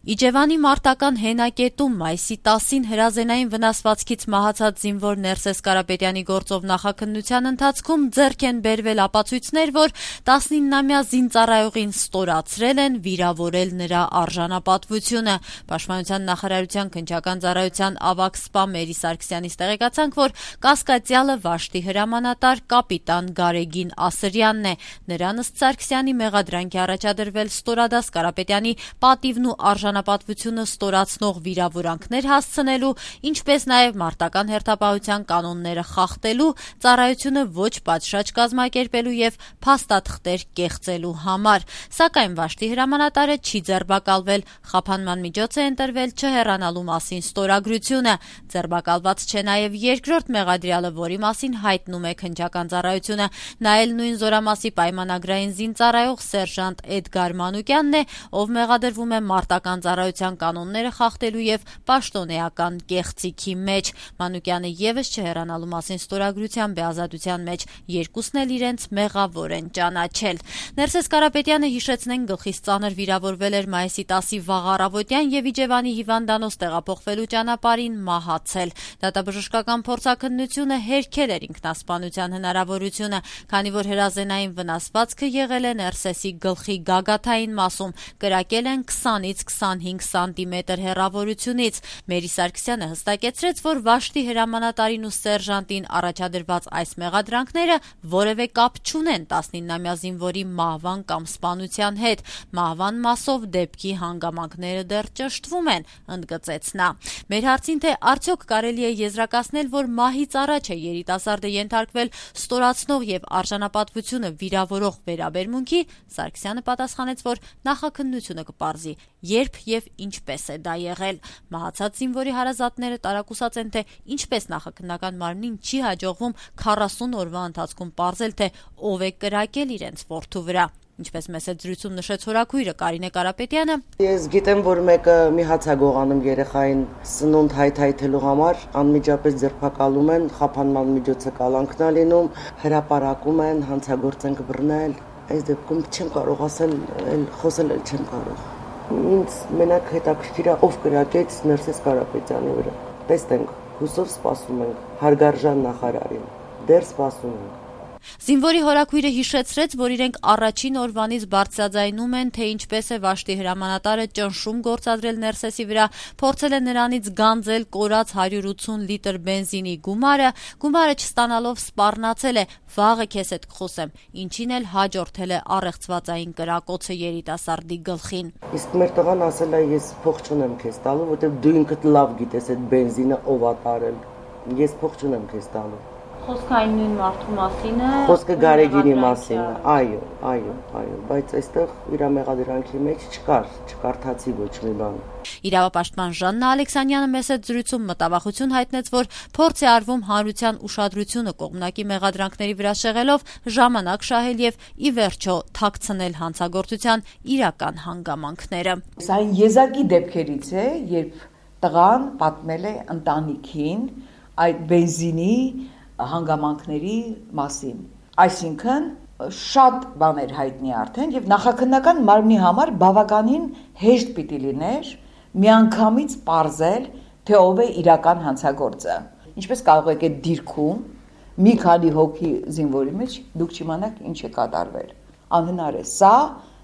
Իջևանի մարտական հենակետում մայիսի 10-ին հրազենային վնասվածքից մահացած զինվոր Ներսես Կարապետյանի գործով նախաքննության ընթացքում ձեռք են բերվել ապացույցներ, որ 19-ամյա զինծառայողին ստորացրել են, վիրավորել նրա արժանապատվությունը։ Պաշտպանության նախարարության քննչական ծառայության ավագ սպա Մերի Սարգսյանից տեղեկացանք, որ կասկածյալը Վաշտի հրամանատար կապիտան Գարեգին Ասրյանն է։ Նրան ըստ Սարգսյանի մեղադրանք է առաջադրվել ստորադաս Կարապետյանի պատիվն ու արժանապատվությունը ստորացնող վիրավորանքներ հասցնելու, ինչպես նաև մարտական հերթապահության կանոնները խախտելու, ծառայությունը ոչ պատշաճ կազմակերպելու եւ փաստաթղթեր կեղծելու համար։ Սակայն Վաշտի հրամանատարը չի ձերբակալվել, խափանման միջոց է ընտրվել չհեռանալու մասին ստորագրությունը։ Ձերբակալված չէ նաև երկրորդ մեղադրյալը, որի մասին հայտնում է քննչական ծառայությունը։ Նա էլ նույն զորամասի պայմանագրային զինծառայող սերժանտ Էդգար Մանուկյանն է, ով մեղադրվում է մարտական ծառայության կանոնները խախտելու եւ պաշտոնեական կեղծիքի մեջ։ Մանուկյանը եւս չհեռանալու մասին ստորագրության ազատության մեջ, երկուսն էլ իրենց մեղավոր են ճանաչել։ Ներսես Կարապետյանը, հիշեցնենք, գլխից ծանր վիրավորվել էր մայիսի 10-ի վաղ առավոտյան եւ Իջևանի հիվանդանոց տեղափոխվելու ճանապարհին մահացել։ Դատաբժշկական փորձաքննությունը հերքել էր ինքնասպանության հնարավորությունը, քանի որ հրազենային վնասվածքը եղել է Ներսեսի գլխի գագաթային մասում, կրակել են 20-ից 25 սանտիմետր հեռավորությունից։ Մերի Սարգսյանը հստակեցրեց, որ Վաշտի հրամանատարին ու սերժանտին առաջադրված այս մեղադրանքները որևէ կապ չունեն 19-ամյա զինվորի մահվան կամ սպանության հետ։ Մահվան մասով դեպքի հանգամանքները դեռ ճշտվում են, ընդգծեց նա։ Մեր հարցին, թե արդյոք կարելի է եզրակացնել, որ մահից առաջ է երիտասարդը ենթարկվել ստորացնող եւ արժանապատվությունը վիրավորող վերաբերմունքի, Սարգսյանը պատասխանեց, որ նախաքննությունը կպարզի, երբ եւ ինչպես է դա եղել։ Մահացած զինվորի հարազատները տարակուսած են, թե ինչպես նախաքննական մարմնին չի հաջողվում 40 օրվա ընթացքում պարզել, թե ով է կրակել իրենց որդու վրա։ Ինչպես մեծ զրույցում նշեց հորաքույրը Կարինե Կարապետյանը, ես գիտեմ, որ մեկը մի հաց է գողանում երեխային սնունդ հայթայթելու համար, անմիջապես ձերբակալում են, խափանման միջոցը կալանքն է լինում, հրապարակում են, հանցագործ են բռնել։ Այս դեպքում չեմ կարող ասել, խոսել չեմ կարող։ Ինձ մենակ հետաքրքիր է ով կրակեց Ներսես Կարապետյանի վրա։ Տեսնենք, հուսով սպասում ենք հարգարժան նախարարին։ Դեռ սպասում ենք։ Զինվորի հորաքույրը հիշեցրեց, որ իրենք առաջին օրվանից բարձրաձայնում են, թե ինչպես է Վաշտի հրամանատարը ճնշում գործադրել Ներսեսի վրա, փորձել է նրանից գանձել կորած 180 լիտր բենզինի գումարը չստանալով սպառնացել է, վաղը քեզ հետ կխոսեմ, ինչին էլ հաջորդել է առեղծվածային կրակոցը երիտասարդի գլխին։ Իսկ մեր տղան ասել է, ես փող չունեմ քեզ տալու, որտեղ դու ինքդ լավ գիտես այդ բենզինը ով է տարել։ Ես փող չունեմ քեզ տալու։ Խոսքը այն նույն մարդու մասին է։ Խոսքը Գարեգինի մասին է։ Այո, բայց այստեղ իր մեղադրանքի մեջ չկարդացի ոչ մի բան։ Իրավապաշտպան Ժաննա Ալեքսանյանը մեծ զրույցում մտավախություն հայտնեց, որ փորձ է արվում հանրության ուշադրությունը կողմնակի մեղադրանքների վրա շեղելով ժամանակ շահել եւ ի վերջո թաքցնել հանցագործության իրական հանգամանքները։ Սա եզակի դեպքերից է, երբ տղան պատմել է ընտանիքին այդ բենզինի հանգամանքների մասին։ Այսինքն շատ բաներ հայտնի արդեն եւ նախաքննական մարմնի համար բավականին հեշտ պիտի լիներ միանգամից պարզել, թե ով է իրական հանցագործը։ Ինչպես կարող եք այդ դիրքում մի քանի հոգի զինվորի մեջ դուք չիմանաք ինչ է կատարվել։ Անհնար է։ Սա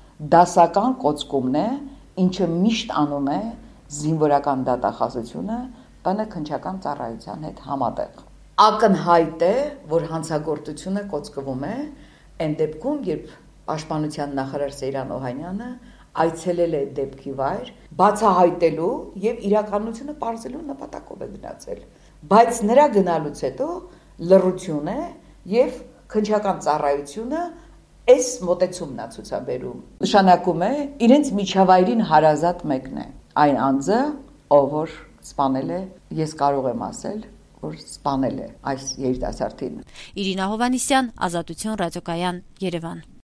դասական կոծկումն է, ինչը միշտ անում է զինվորական դատախազությունը ՏՆ քննչական ծառայության հետ համատեղ։ Ակնհայտ է, որ հանցագործությունը կոծկվում է այն դեպքում, երբ Պաշտպանության նախարար Սեյրան Օհանյանը այցելել է դեպքի վայր, բացահայտելու եւ իրականությունը պարզելու նպատակով է գնացել։ Բայց նրա գնալուց հետո լռություն է եւ քննչական ծառայությունը այս մոտեցումն է ցուցաբերում։ Նշանակում է իրենց միջավայրին հարազատ մեկն է։ Այն անձը, ով որ սպանել է, ես կարող եմ ասել, որ սպանել է այս երիտասարդին։ Իրինա Հովհաննիսյան, Ազատություն ռադիոկայան, Երևան։